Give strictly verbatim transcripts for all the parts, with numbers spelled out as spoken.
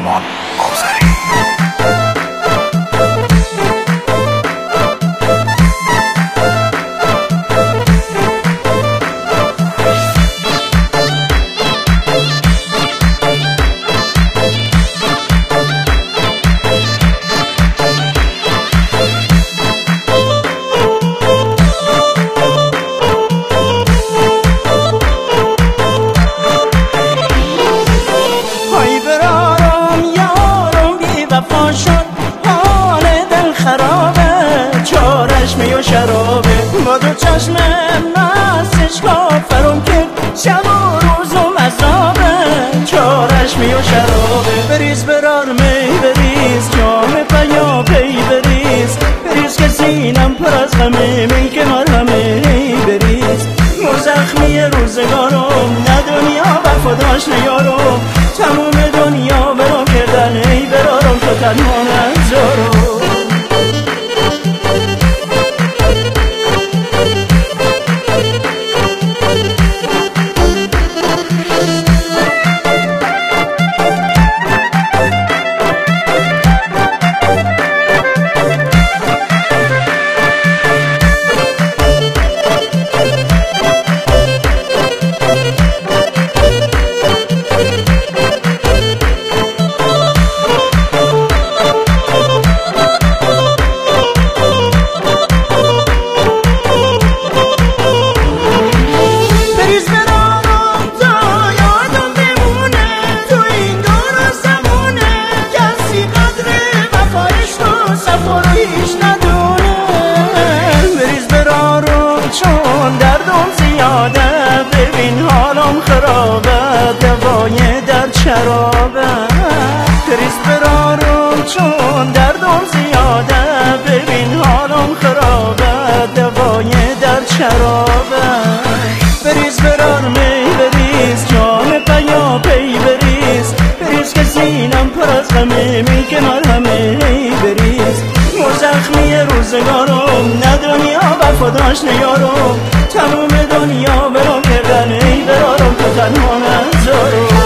ایمان آذری. با دو چشم مستش کافرم کرد شب و روز و مذابه چارش می و شرابه. بریز برار می بریز جام پیا پی بریز بریز که سینم پر از غمه می که مرهمه بریز مو زخمی روزگارم نه دنیا وفاداش نیارم تموم دنیا برام کردن ای برارم تو تنها نذارم. چون دردم زیاده ببین حالم خرابه دوای درد شرابه. بریز برارم چون دردم زیاده ببین حالم خرابه دوای درد شرابه. بریز برار می بریز جام پیا پی بریز بریز که سینم پر از غمه می که مرهمه بریز مو زخمی روزگارم نه دنیا وفاداش نیارم تموم دنیا برام کردن ای برارم تو تنها نذارم.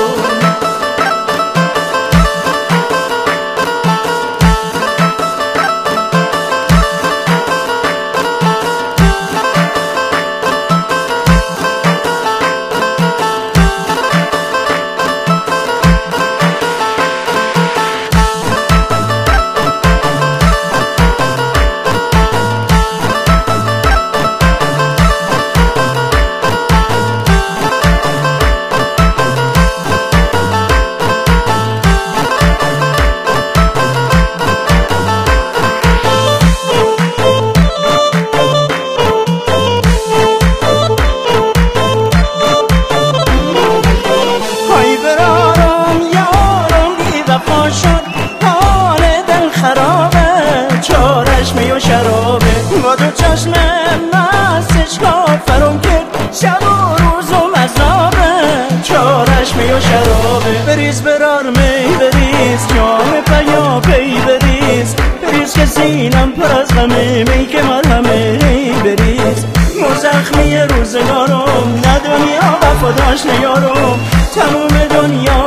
با دو چشم مستش کافرم کرد شب و روز و مذابه چارش می و شرابه. بریز برار می بریز جام پیا پی بریز بریز که سینم پر از غمه می که مرهمه بریز مو زخمی روزگارم نه دنیا وفاداش نیارم تموم دنیا